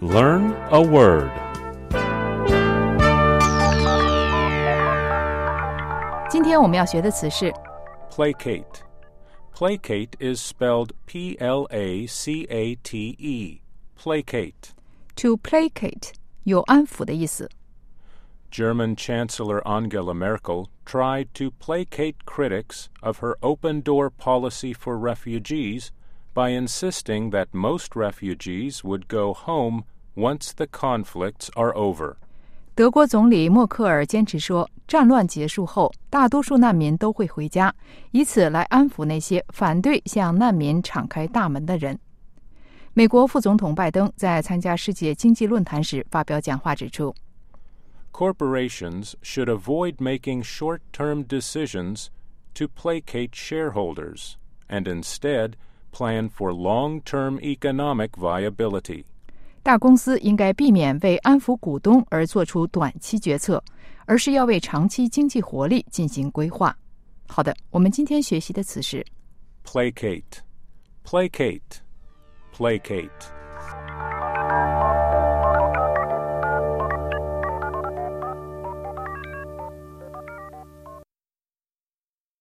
Learn a word. 今天我们要学的词是 Placate. Placate is spelled P-L-A-C-A-T-E. Placate. to placate 有安抚的意思。 German Chancellor Angela Merkel tried to placate critics of her open-door policy for refugees by insisting that most refugees would go home once the conflicts are over. 德国总理默克尔坚持说，战乱结束后，大多数难民都会回家，以此来安抚那些反对向难民敞开大门的人。美国副总统拜登在参加世界经济论坛时发表讲话指出， Corporations should avoid making short-term decisions to placate shareholders and instead plan for long-term economic viability. 大公司应该避免为安抚股东而做出短期决策，而是要为长期经济活力进行规划。好的，我们今天学习的词是 Placate. Placate. Placate.